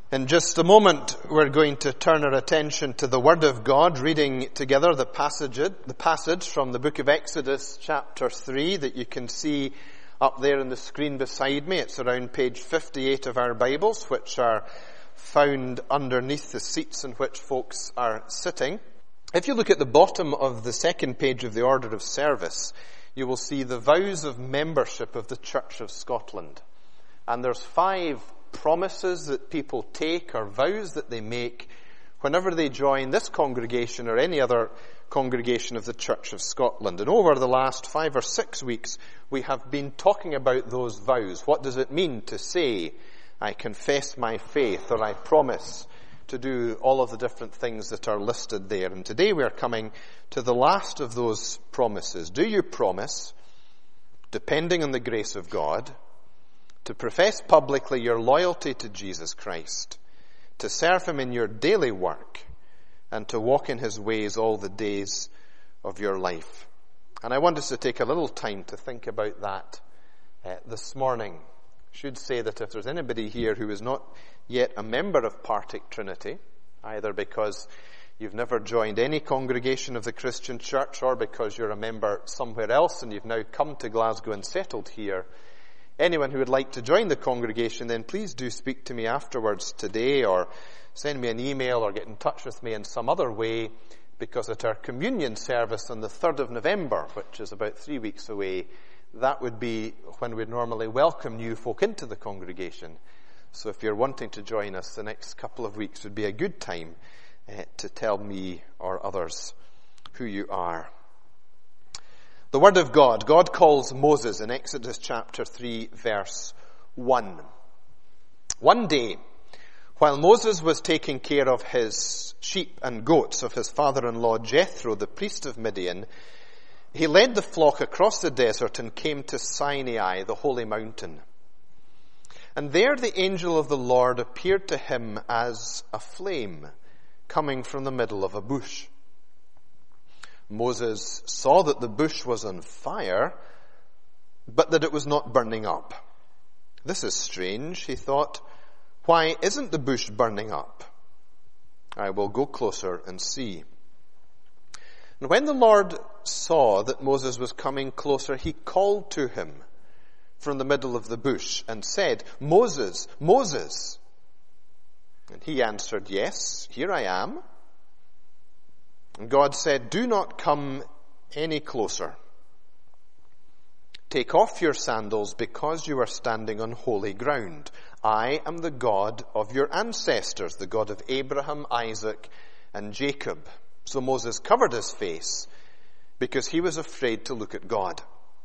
In just a moment, we're going to turn our attention to the Word of God, reading together the passage from the book of Exodus, chapter 3, that you can see up there on the screen beside me. It's around page 58 of our Bibles, which are found underneath the seats in which folks are sitting. If you look at the bottom of the second page of the order of service, you will see the vows of membership of the Church of Scotland. And there's 5 promises that people take or vows that they make whenever they join this congregation or any other congregation of the Church of Scotland. And over the last 5 or 6 weeks, we have been talking about those vows. What does it mean to say, I confess my faith, or I promise to do all of the different things that are listed there? And today we are coming to the last of those promises. Do you promise, depending on the grace of God, to profess publicly your loyalty to Jesus Christ, to serve him in your daily work, and to walk in his ways all the days of your life? And I want us to take a little time to think about that this morning. I should say that if there's anybody here who is not yet a member of Partick Trinity, either because you've never joined any congregation of the Christian Church or because you're a member somewhere else and you've now come to Glasgow and settled here, anyone who would like to join the congregation, then please do speak to me afterwards today, or send me an email, or get in touch with me in some other way, because at our communion service on the 3rd of November, which is about 3 weeks away, that would be when we'd normally welcome new folk into the congregation. So if you're wanting to join us, the next couple of weeks would be a good time to tell me or others who you are. The Word of God. God calls Moses in Exodus chapter 3, verse 1. One day, while Moses was taking care of his sheep and goats of his father-in-law Jethro, the priest of Midian, he led the flock across the desert and came to Sinai, the holy mountain. And there the angel of the Lord appeared to him as a flame coming from the middle of a bush. Moses saw that the bush was on fire, but that it was not burning up. This is strange, he thought. Why isn't the bush burning up? I will go closer and see. And when the Lord saw that Moses was coming closer, he called to him from the middle of the bush and said, Moses, Moses. And he answered, yes, here I am. And God said, do not come any closer. Take off your sandals, because you are standing on holy ground. I am the God of your ancestors, the God of Abraham, Isaac, and Jacob. So Moses covered his face because he was afraid to look at God.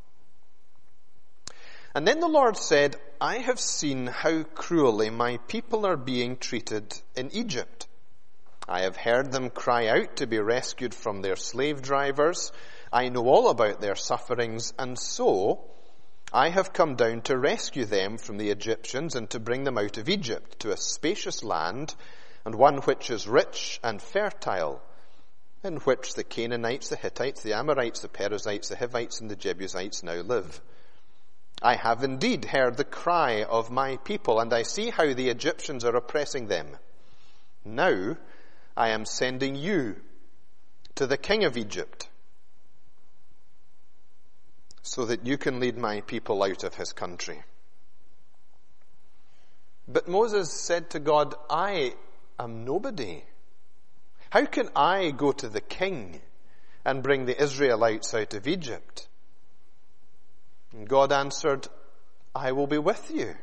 And then the Lord said, I have seen how cruelly my people are being treated in Egypt. I have heard them cry out to be rescued from their slave drivers. I know all about their sufferings, and so I have come down to rescue them from the Egyptians and to bring them out of Egypt to a spacious land, and one which is rich and fertile, in which the Canaanites, the Hittites, the Amorites, the Perizzites, the Hivites, and the Jebusites now live. I have indeed heard the cry of my people, and I see how the Egyptians are oppressing them. Now I am sending you to the king of Egypt, so that you can lead my people out of his country. But Moses said to God, I am nobody. How can I go to the king and bring the Israelites out of Egypt? And God answered, I will be with you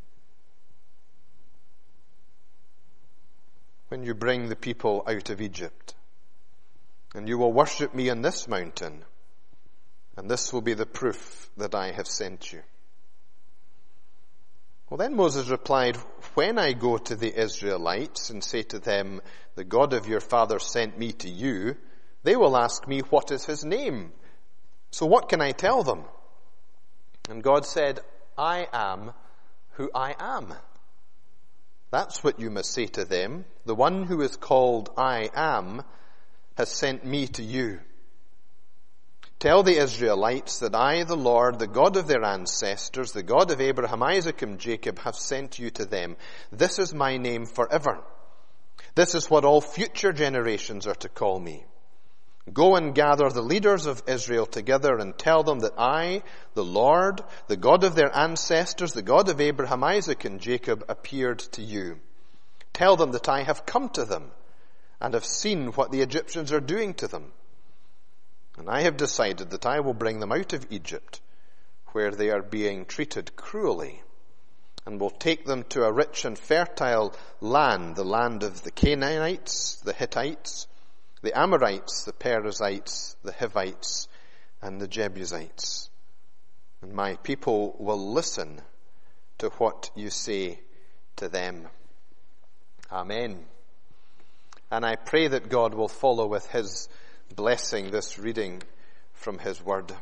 when you bring the people out of Egypt. And you will worship me on this mountain, and this will be the proof that I have sent you. Well, then Moses replied, when I go to the Israelites and say to them, the God of your father sent me to you, they will ask me, what is his name? So what can I tell them? And God said, I am who I am. That's what you must say to them. The one who is called I am has sent me to you. Tell the Israelites that I, the Lord, the God of their ancestors, the God of Abraham, Isaac, and Jacob, have sent you to them. This is my name forever. This is what all future generations are to call me. Go and gather the leaders of Israel together and tell them that I, the Lord, the God of their ancestors, the God of Abraham, Isaac, and Jacob, appeared to you. Tell them that I have come to them and have seen what the Egyptians are doing to them. And I have decided that I will bring them out of Egypt, where they are being treated cruelly, and will take them to a rich and fertile land, the land of the Canaanites, the Hittites, the Amorites, the Perizzites, the Hivites, and the Jebusites. And my people will listen to what you say to them. Amen. And I pray that God will follow with his blessing this reading from his word.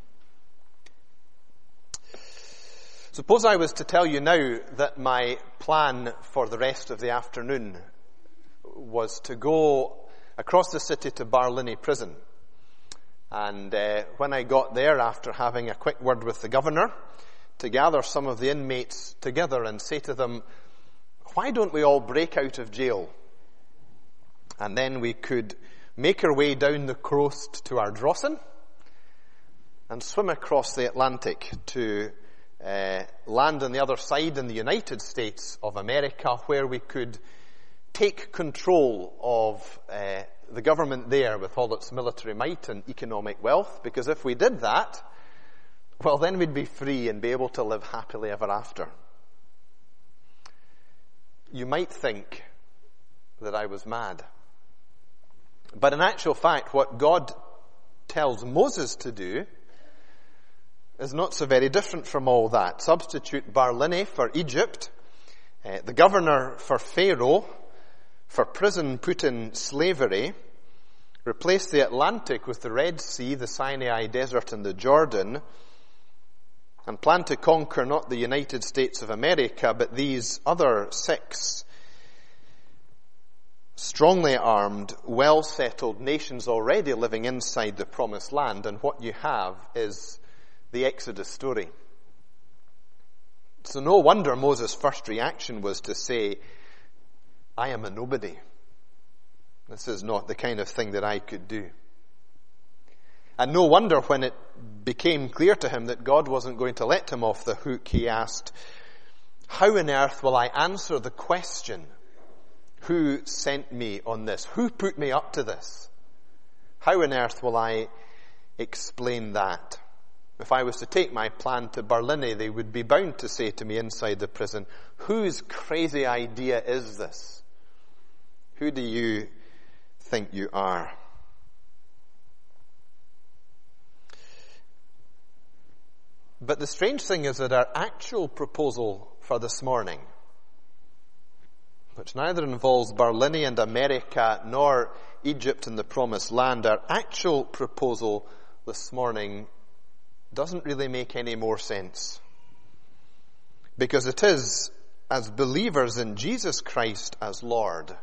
Suppose I was to tell you now that my plan for the rest of the afternoon was to go across the city to Barlinnie Prison. And when I got there, after having a quick word with the governor, to gather some of the inmates together and say to them, why don't we all break out of jail? And then we could make our way down the coast to Ardrossan and swim across the Atlantic to land on the other side in the United States of America, where we could take control of the government there with all its military might and economic wealth, because if we did that, well, then we'd be free and be able to live happily ever after. You might think that I was mad. But in actual fact, what God tells Moses to do is not so very different from all that. Substitute Barlinnie for Egypt, the governor for Pharaoh, for prison put in slavery, replace the Atlantic with the Red Sea, the Sinai Desert, and the Jordan, and plan to conquer not the United States of America, but these other 6 strongly armed, well-settled nations already living inside the promised land. And what you have is the Exodus story. So no wonder Moses' first reaction was to say, I am a nobody. This is not the kind of thing that I could do. And no wonder when it became clear to him that God wasn't going to let him off the hook, he asked, how on earth will I answer the question, who sent me on this? Who put me up to this? How on earth will I explain that? If I was to take my plan to Barlinnie, they would be bound to say to me inside the prison, whose crazy idea is this? Who do you think you are? But the strange thing is that our actual proposal for this morning, which neither involves Barlinnie and America nor Egypt and the Promised Land, our actual proposal this morning doesn't really make any more sense. Because it is, as believers in Jesus Christ as Lord.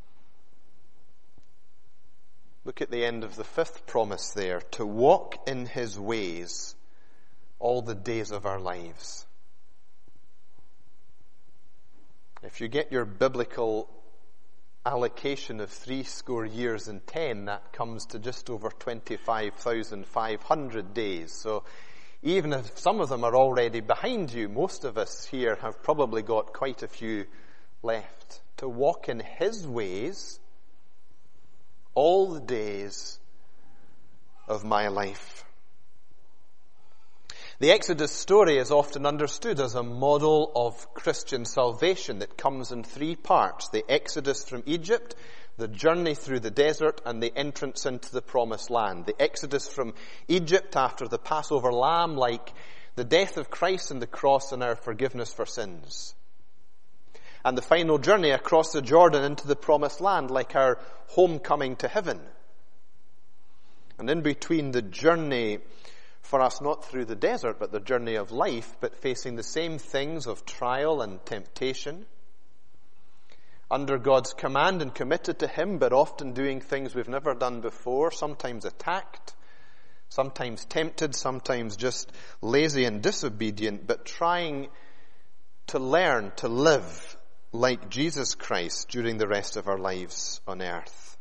Look at the end of the 5th promise there, to walk in his ways all the days of our lives. If you get your biblical allocation of 70 years and 10, that comes to just over 25,500 days. So even if some of them are already behind you, most of us here have probably got quite a few left. To walk in his ways all the days of my life. The Exodus story is often understood as a model of Christian salvation that comes in 3 parts. The Exodus from Egypt, the journey through the desert, and the entrance into the promised land. The Exodus from Egypt after the Passover lamb, like the death of Christ on the cross and our forgiveness for sins. And the final journey across the Jordan into the promised land, like our homecoming to heaven. And in between the journey for us, not through the desert, but the journey of life, but facing the same things of trial and temptation, under God's command and committed to him, but often doing things we've never done before, sometimes attacked, sometimes tempted, sometimes just lazy and disobedient, but trying to learn to live like Jesus Christ during the rest of our lives on earth.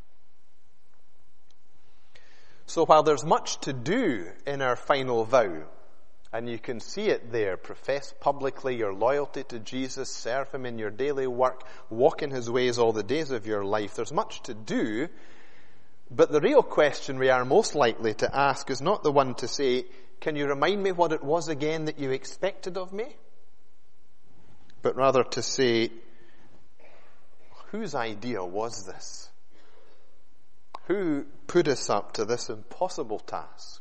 So while there's much to do in our final vow, and you can see it there, profess publicly your loyalty to Jesus, serve him in your daily work, walk in his ways all the days of your life, there's much to do. But the real question we are most likely to ask is not the one to say, can you remind me what it was again that you expected of me? But rather to say, whose idea was this? Who put us up to this impossible task?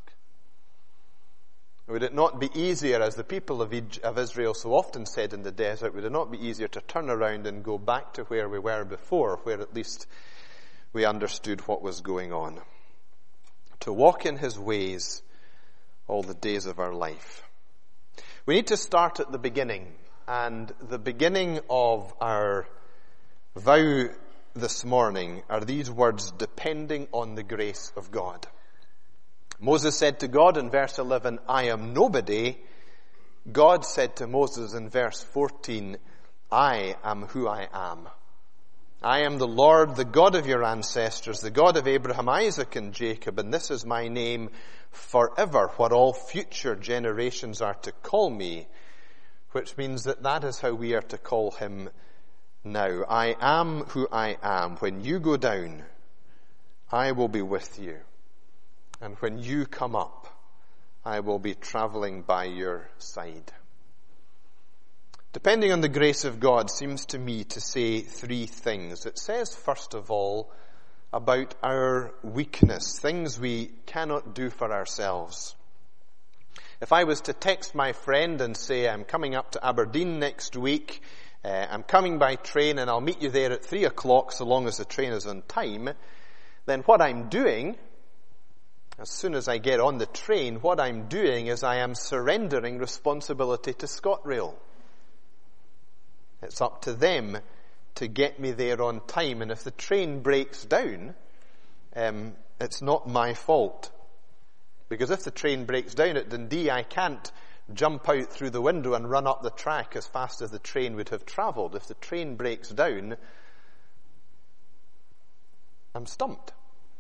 Would it not be easier, as the people of Israel so often said in the desert, would it not be easier to turn around and go back to where we were before, where at least we understood what was going on? To walk in his ways all the days of our life. We need to start at the beginning, and the beginning of our vow this morning are these words, depending on the grace of God. Moses said to God in verse 11, I am nobody. God said to Moses in verse 14, I am who I am. I am the Lord, the God of your ancestors, the God of Abraham, Isaac, and Jacob, and this is my name forever, what all future generations are to call me, which means that is how we are to call him now. I am who I am. When you go down, I will be with you. And when you come up, I will be traveling by your side. Depending on the grace of God seems to me to say three things. It says, first of all, about our weakness, things we cannot do for ourselves. If I was to text my friend and say, I'm coming up to Aberdeen next week, I'm coming by train and I'll meet you there at 3 o'clock so long as the train is on time, then what I'm doing, as soon as I get on the train, what I'm doing is I am surrendering responsibility to ScotRail. It's up to them to get me there on time. And if the train breaks down, it's not my fault. Because if the train breaks down at Dundee, I can't jump out through the window and run up the track as fast as the train would have travelled. If the train breaks down, I'm stumped.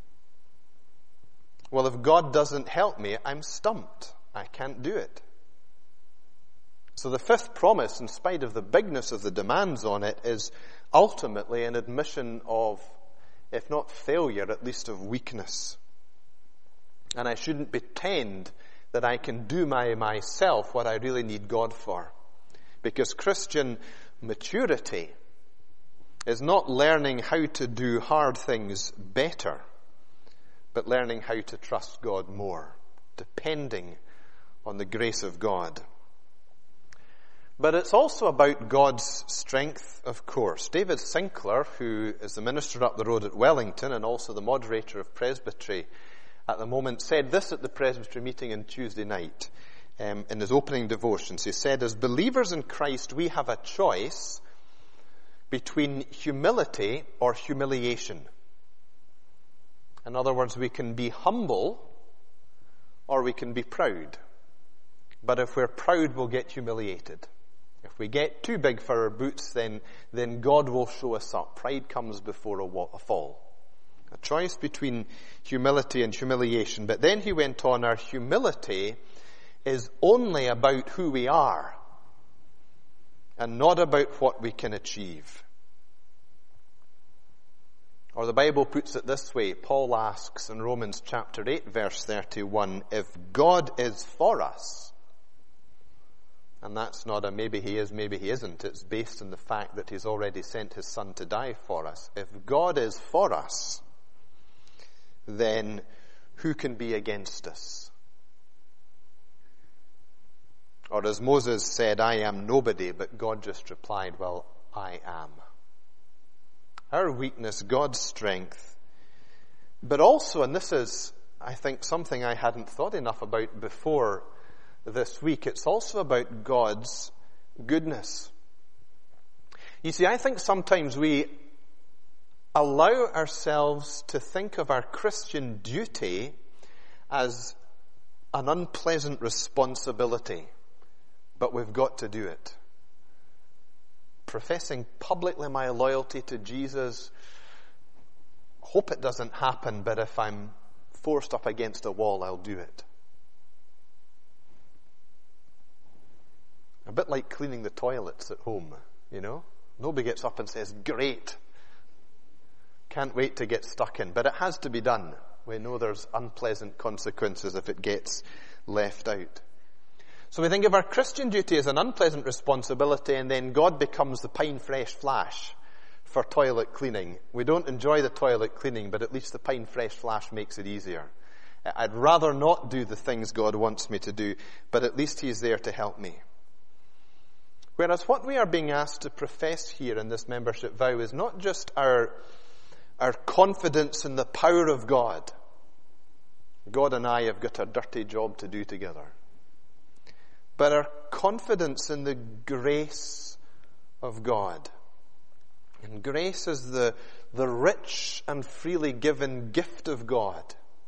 Well, if God doesn't help me, I'm stumped. I can't do it. So the fifth promise, in spite of the bigness of the demands on it, is ultimately an admission of, if not failure, at least of weakness. And I shouldn't pretend that I can do myself what I really need God for. Because Christian maturity is not learning how to do hard things better, but learning how to trust God more, depending on the grace of God. But it's also about God's strength, of course. David Sinclair, who is the minister up the road at Wellington and also the moderator of Presbytery at the moment, said this at the Presbytery meeting on Tuesday night in his opening devotions. He said, as believers in Christ, we have a choice between humility or humiliation. In other words, we can be humble or we can be proud. But if we're proud, we'll get humiliated. If we get too big for our boots, then God will show us up. Pride comes before a fall. A choice between humility and humiliation. But then he went on, our humility is only about who we are and not about what we can achieve. Or the Bible puts it this way. Paul asks in Romans chapter 8, verse 31, if God is for us, and that's not a maybe he is, maybe he isn't. It's based on the fact that he's already sent his son to die for us. If God is for us, then who can be against us? Or as Moses said, I am nobody, but God just replied, well, I am. Our weakness, God's strength. But also, and this is, I think, something I hadn't thought enough about before this week, it's also about God's goodness. You see, I think sometimes we allow ourselves to think of our Christian duty as an unpleasant responsibility, but we've got to do it. Professing publicly my loyalty to Jesus, hope it doesn't happen, but if I'm forced up against a wall, I'll do it. A bit like cleaning the toilets at home, you know. Nobody gets up and says, great, can't wait to get stuck in. But it has to be done. We know there's unpleasant consequences if it gets left out. So we think of our Christian duty as an unpleasant responsibility, and then God becomes the Pine Fresh Flash for toilet cleaning. We don't enjoy the toilet cleaning, but at least the Pine Fresh Flash makes it easier. I'd rather not do the things God wants me to do, but at least He's there to help me. Whereas what we are being asked to profess here in this membership vow is not just our confidence in the power of God. God and I have got a dirty job to do together. But our confidence in the grace of God. And grace is the rich and freely given gift of God.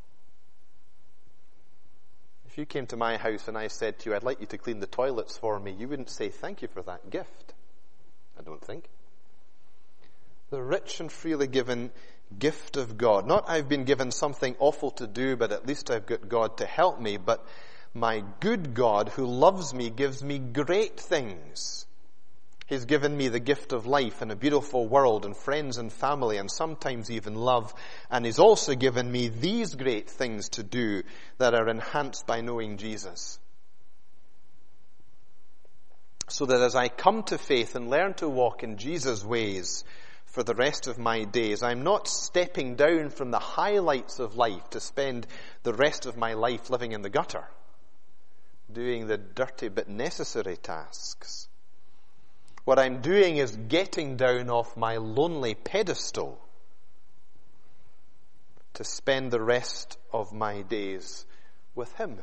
If you came to my house and I said to you, I'd like you to clean the toilets for me, you wouldn't say thank you for that gift. I don't think. The rich and freely given gift of God. Not I've been given something awful to do, but at least I've got God to help me. But my good God who loves me gives me great things. He's given me the gift of life and a beautiful world and friends and family and sometimes even love. And He's also given me these great things to do that are enhanced by knowing Jesus. So that as I come to faith and learn to walk in Jesus' ways for the rest of my days, I'm not stepping down from the highlights of life to spend the rest of my life living in the gutter, doing the dirty but necessary tasks. What I'm doing is getting down off my lonely pedestal to spend the rest of my days with Him.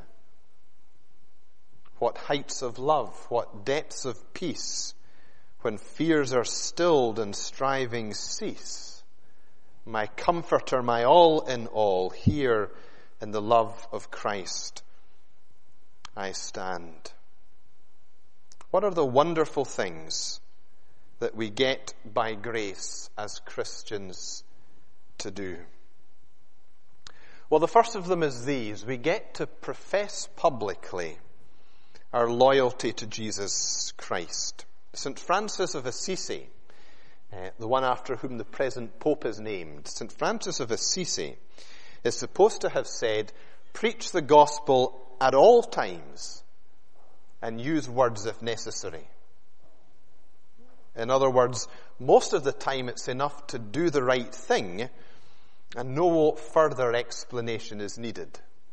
What heights of love, what depths of peace, when fears are stilled and strivings cease. My comforter, my all in all, here in the love of Christ I stand. What are the wonderful things that we get by grace as Christians to do? Well, the first of them is these. We get to profess publicly our loyalty to Jesus Christ. St. Francis of Assisi, the one after whom the present Pope is named, St. Francis of Assisi is supposed to have said, preach the gospel at all times and use words if necessary. In other words, most of the time it's enough to do the right thing and no further explanation is needed.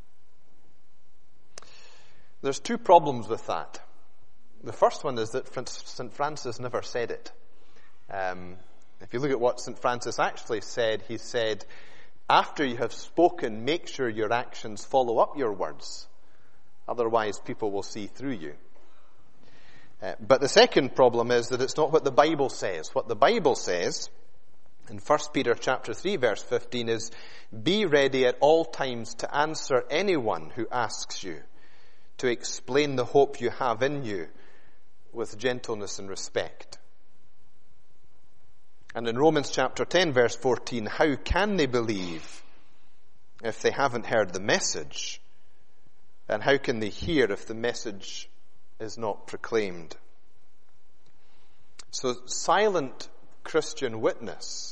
There's two problems with that. The first one is that St. Francis never said it. If you look at what St. Francis actually said, he said, after you have spoken, make sure your actions follow up your words. Otherwise, people will see through you. But the second problem is that it's not what the Bible says. What the Bible says in 1 Peter chapter 3 verse 15 is, be ready at all times to answer anyone who asks you, to explain the hope you have in you with gentleness and respect. And in Romans chapter 10 verse 14, how can they believe if they haven't heard the message? And how can they hear if the message is not proclaimed? So silent Christian witness,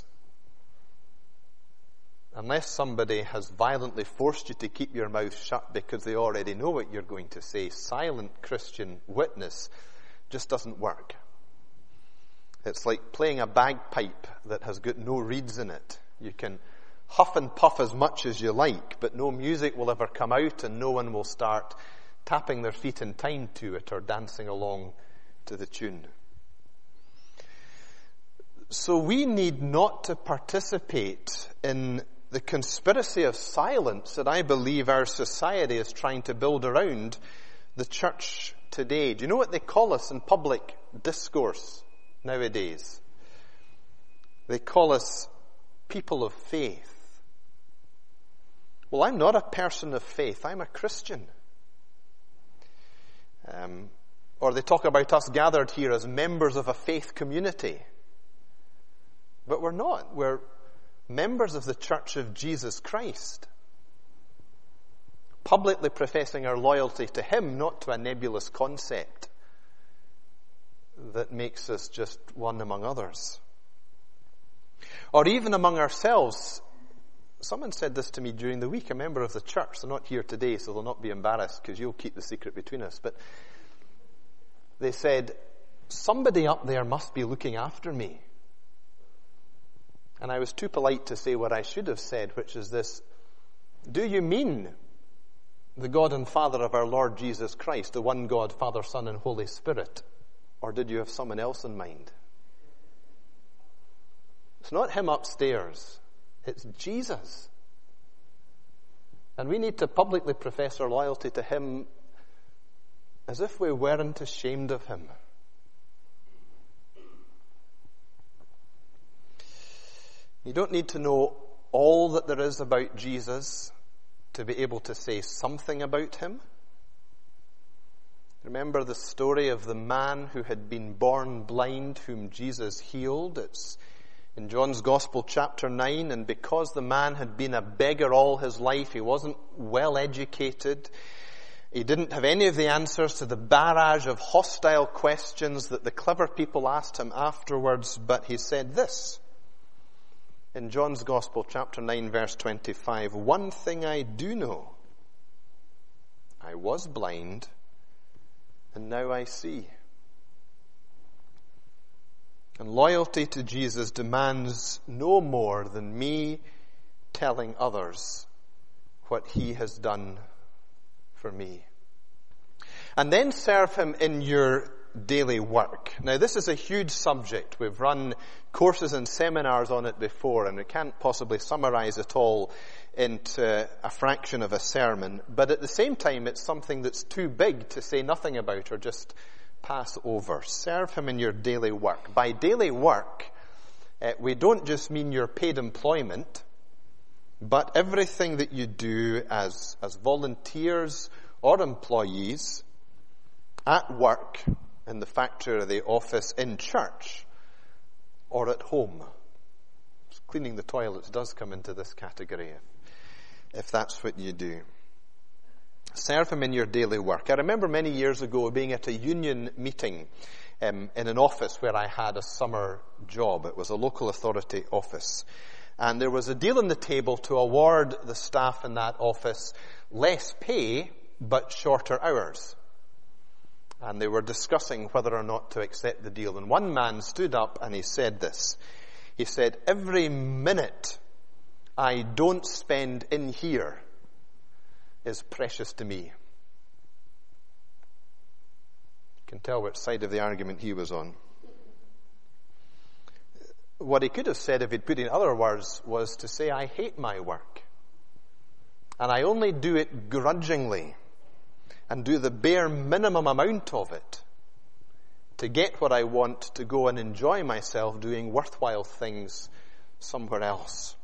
unless somebody has violently forced you to keep your mouth shut because they already know what you're going to say, silent Christian witness just doesn't work. It's like playing a bagpipe that has got no reeds in it. You can huff and puff as much as you like, but no music will ever come out and no one will start tapping their feet in time to it or dancing along to the tune. So we need not to participate in the conspiracy of silence that I believe our society is trying to build around the church today. Do you know what they call us in public discourse nowadays? They call us people of faith. Well, I'm not a person of faith. I'm a Christian. Or they talk about us gathered here as members of a faith community. But we're not. We're members of the Church of Jesus Christ. Publicly professing our loyalty to Him, not to a nebulous concept that makes us just one among others. Or even among ourselves. Someone said this to me during the week, a member of the church. They're not here today, so they'll not be embarrassed because you'll keep the secret between us. But they said, somebody up there must be looking after me. And I was too polite to say what I should have said, which is this: do you mean the God and Father of our Lord Jesus Christ, the one God, Father, Son, and Holy Spirit? Or did you have someone else in mind? It's not Him upstairs. It's Jesus. And we need to publicly profess our loyalty to Him as if we weren't ashamed of Him. You don't need to know all that there is about Jesus to be able to say something about Him. Remember the story of the man who had been born blind, whom Jesus healed. It's in John's Gospel, chapter 9, and because the man had been a beggar all his life, he wasn't well educated, he didn't have any of the answers to the barrage of hostile questions that the clever people asked him afterwards, but he said this, in John's Gospel, chapter 9, verse 25, "One thing I do know, I was blind, and now I see." And loyalty to Jesus demands no more than me telling others what He has done for me. And then serve Him in your daily work. Now, this is a huge subject. We've run courses and seminars on it before, and we can't possibly summarize it all into a fraction of a sermon. But at the same time, it's something that's too big to say nothing about or just pass over. Serve Him in your daily work. By daily work, we don't just mean your paid employment, but everything that you do as volunteers or employees at work, in the factory or the office, in church, or at home. Cleaning the toilets does come into this category, if that's what you do. Serve Him in your daily work. I remember many years ago being at a union meeting in an office where I had a summer job. It was a local authority office. And there was a deal on the table to award the staff in that office less pay, but shorter hours. And they were discussing whether or not to accept the deal. And one man stood up and he said this. He said, "Every minute I don't spend in here is precious to me." You can tell which side of the argument he was on. What he could have said, if he'd put in other words, was to say, "I hate my work. And I only do it grudgingly and do the bare minimum amount of it to get what I want to go and enjoy myself doing worthwhile things somewhere else."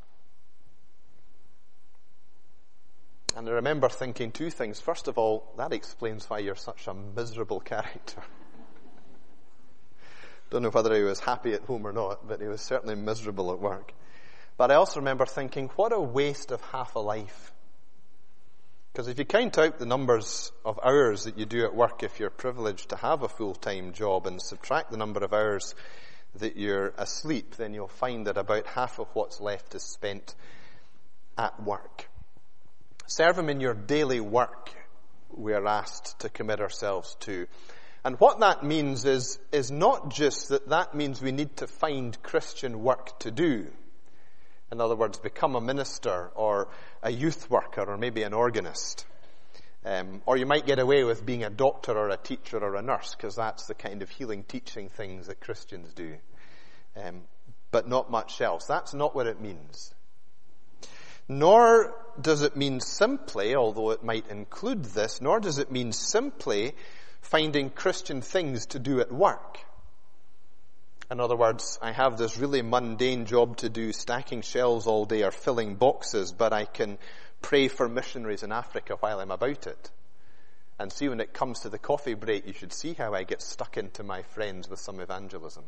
And I remember thinking two things. First of all, that explains why you're such a miserable character. Don't know whether he was happy at home or not, but he was certainly miserable at work. But I also remember thinking, what a waste of half a life. Because if you count out the numbers of hours that you do at work if you're privileged to have a full-time job and subtract the number of hours that you're asleep, then you'll find that about half of what's left is spent at work. Serve Him in your daily work, we are asked to commit ourselves to. And what that means is not just that means we need to find Christian work to do. In other words, become a minister or a youth worker or maybe an organist. Or you might get away with being a doctor or a teacher or a nurse, because that's the kind of healing, teaching things that Christians do. But not much else. That's not what it means. Nor does it mean simply, although it might include this, nor does it mean simply finding Christian things to do at work. In other words, I have this really mundane job to do, stacking shelves all day or filling boxes, but I can pray for missionaries in Africa while I'm about it. And see, when it comes to the coffee break, you should see how I get stuck into my friends with some evangelism.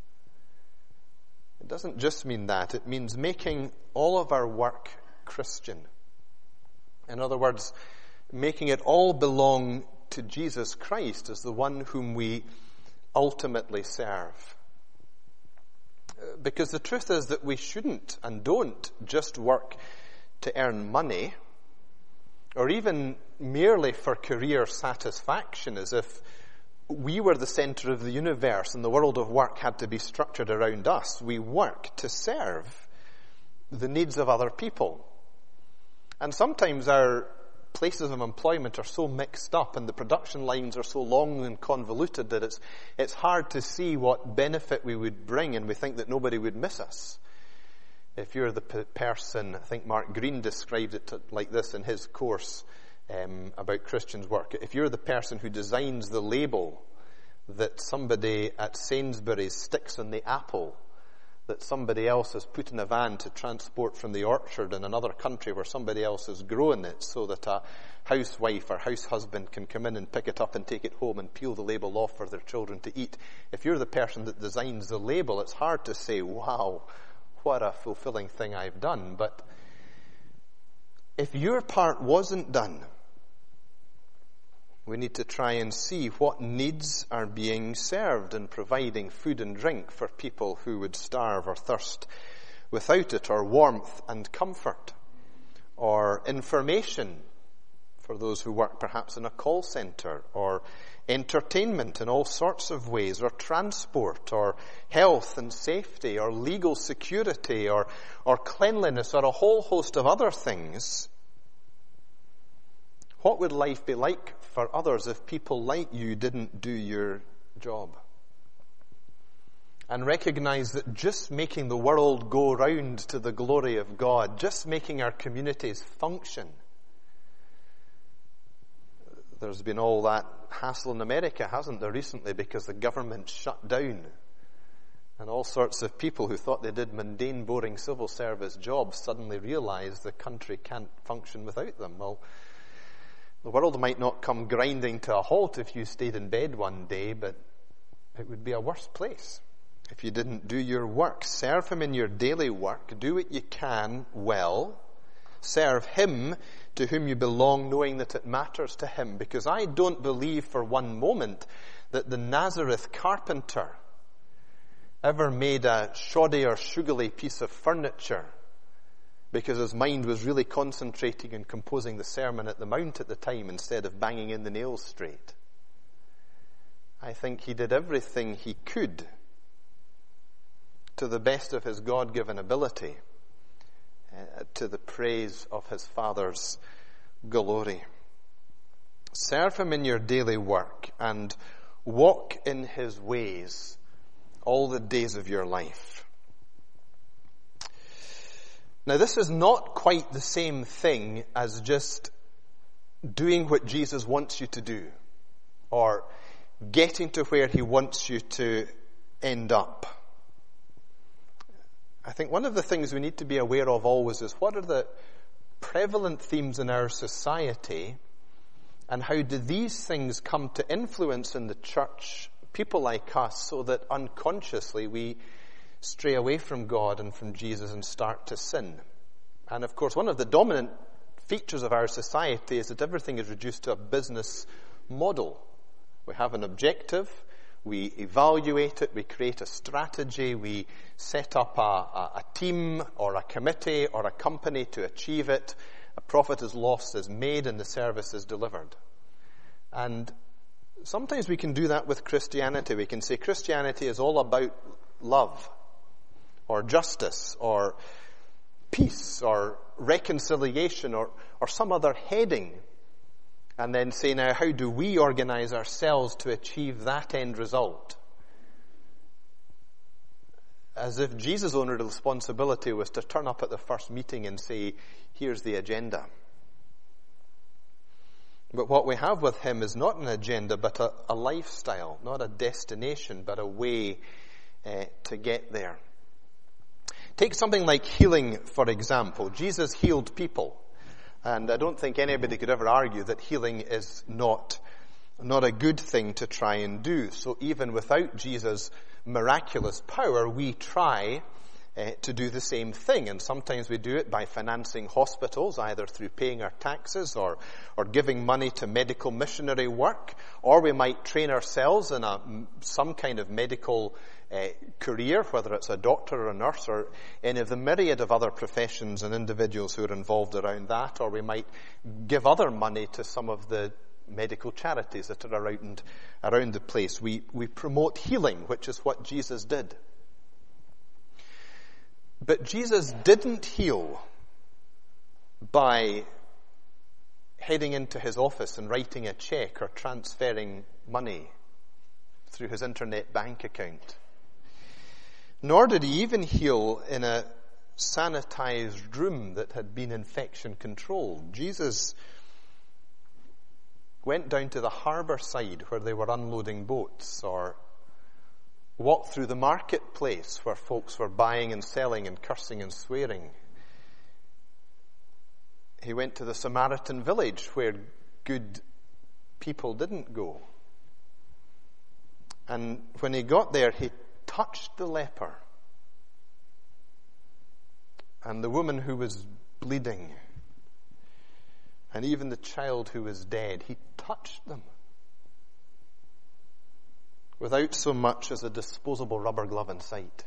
It doesn't just mean that. It means making all of our work Christian. In other words, making it all belong to Jesus Christ as the one whom we ultimately serve. Because the truth is that we shouldn't and don't just work to earn money, or even merely for career satisfaction, as if we were the center of the universe and the world of work had to be structured around us. We work to serve the needs of other people. And sometimes our places of employment are so mixed up and the production lines are so long and convoluted that it's hard to see what benefit we would bring, and we think that nobody would miss us. If you're the person, I think Mark Green described it like this in his course about Christians' work. If you're the person who designs the label that somebody at Sainsbury's sticks on the apple that somebody else has put in a van to transport from the orchard in another country where somebody else has grown it, so that a housewife or house husband can come in and pick it up and take it home and peel the label off for their children to eat. If you're the person that designs the label, it's hard to say, wow, what a fulfilling thing I've done. But if your part wasn't done, we need to try and see what needs are being served in providing food and drink for people who would starve or thirst without it, or warmth and comfort, or information for those who work perhaps in a call center, or entertainment in all sorts of ways, or transport, or health and safety, or legal security, or cleanliness, or a whole host of other things. What would life be like for others if people like you didn't do your job? And recognize that just making the world go round to the glory of God, just making our communities function. There's been all that hassle in America, hasn't there, recently, because the government shut down. And all sorts of people who thought they did mundane, boring civil service jobs suddenly realized the country can't function without them. Well, the world might not come grinding to a halt if you stayed in bed one day, but it would be a worse place if you didn't do your work. Serve him in your daily work. Do what you can well. Serve him to whom you belong, knowing that it matters to him. Because I don't believe for one moment that the Nazareth carpenter ever made a shoddy or sugary piece of furniture because his mind was really concentrating on composing the Sermon at the Mount at the time instead of banging in the nails straight. I think he did everything he could to the best of his God-given ability, to the praise of his Father's glory. Serve him in your daily work and walk in his ways all the days of your life. Now, this is not quite the same thing as just doing what Jesus wants you to do or getting to where he wants you to end up. I think one of the things we need to be aware of always is what are the prevalent themes in our society, and how do these things come to influence in the church people like us so that unconsciously we stray away from God and from Jesus and start to sin. And of course, one of the dominant features of our society is that everything is reduced to a business model. We have an objective, we evaluate it, we create a strategy, we set up a team or a committee or a company to achieve it. A profit is lost, is made, and the service is delivered. And sometimes we can do that with Christianity. We can say Christianity is all about love, or justice, or peace, or reconciliation, or some other heading. And then say, now, how do we organize ourselves to achieve that end result? As if Jesus' only responsibility was to turn up at the first meeting and say, here's the agenda. But what we have with him is not an agenda, but a lifestyle, not a destination, but a way to get there. Take something like healing, for example. Jesus healed people. And I don't think anybody could ever argue that healing is not not a good thing to try and do. So even without Jesus' miraculous power, we try to do the same thing. And sometimes we do it by financing hospitals, either through paying our taxes or giving money to medical missionary work. Or we might train ourselves in some kind of medical career, whether it's a doctor or a nurse or any of the myriad of other professions and individuals who are involved around that. Or we might give other money to some of the medical charities that are around the place. We promote healing, which is what Jesus did. But Jesus didn't heal by heading into his office and writing a check or transferring money through his internet bank account. Nor did he even heal in a sanitized room that had been infection controlled. Jesus went down to the harbour side where they were unloading boats, or walked through the marketplace where folks were buying and selling and cursing and swearing. He went to the Samaritan village where good people didn't go. And when he got there, he touched the leper and the woman who was bleeding and even the child who was dead. He touched them without so much as a disposable rubber glove in sight.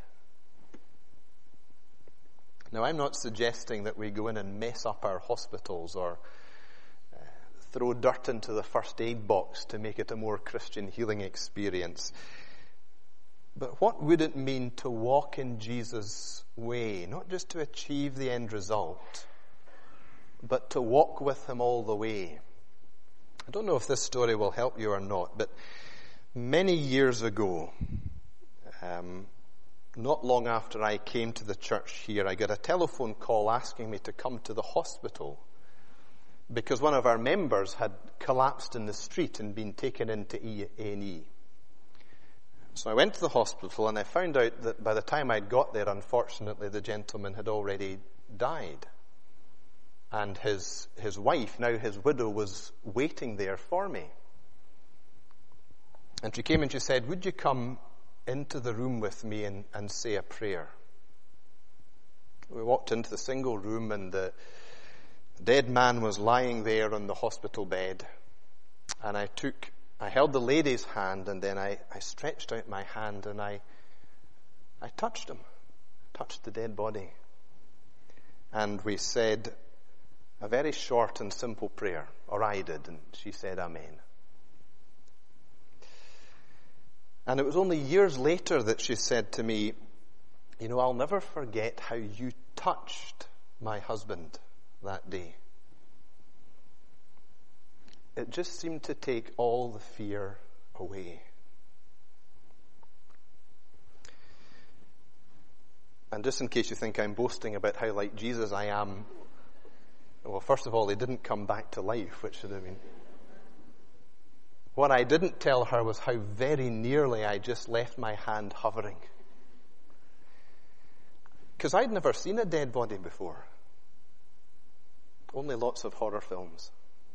Now, I'm not suggesting that we go in and mess up our hospitals or throw dirt into the first aid box to make it a more Christian healing experience. But what would it mean to walk in Jesus' way, not just to achieve the end result, but to walk with him all the way? I don't know if this story will help you or not, but many years ago, not long after I came to the church here, I got a telephone call asking me to come to the hospital because one of our members had collapsed in the street and been taken into A&E. So I went to the hospital and I found out that by the time I'd got there, unfortunately, the gentleman had already died. And his wife, now his widow, was waiting there for me. And she came and she said, "Would you come into the room with me and say a prayer?" We walked into the single room and the dead man was lying there on the hospital bed. And I held the lady's hand and then I stretched out my hand and I touched him, touched the dead body. And we said a very short and simple prayer, or I did, and she said amen. And it was only years later that she said to me, "You know, I'll never forget how you touched my husband that day. It just seemed to take all the fear away." And just in case you think I'm boasting about how like Jesus I am, well, first of all, he didn't come back to life, which should have been... What I didn't tell her was how very nearly I just left my hand hovering. Because I'd never seen a dead body before. Only lots of horror films.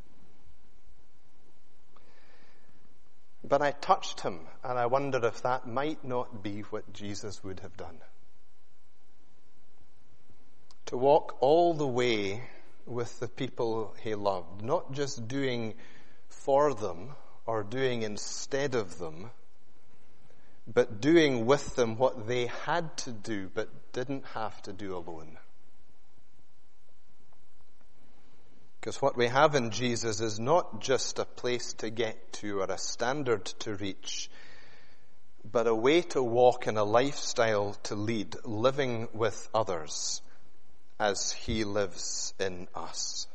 But I touched him, and I wondered if that might not be what Jesus would have done. To walk all the way with the people he loved, not just doing for them or doing instead of them, but doing with them what they had to do but didn't have to do alone. Because what we have in Jesus is not just a place to get to or a standard to reach, but a way to walk and a lifestyle to lead, living with others as he lives in us.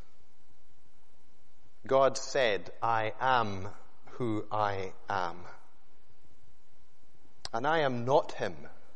God said, "I am who I am." And I am not him.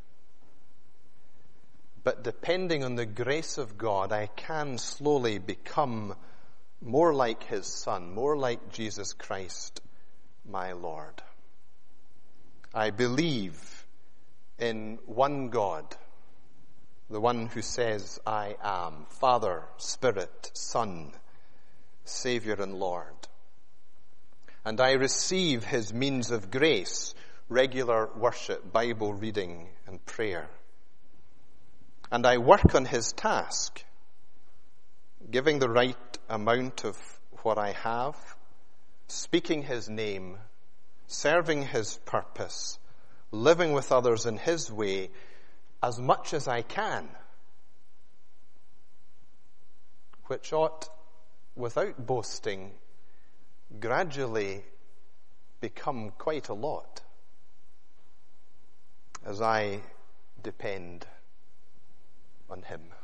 But depending on the grace of God, I can slowly become more like his Son, more like Jesus Christ, my Lord. I believe in one God, the one who says, "I am," Father, Spirit, Son, Savior and Lord. and I receive his means of grace, regular worship, Bible reading, and prayer. And I work on his task, giving the right amount of what I have, speaking his name, serving his purpose, living with others in his way as much as I can, which ought, without boasting, gradually become quite a lot as I depend on him.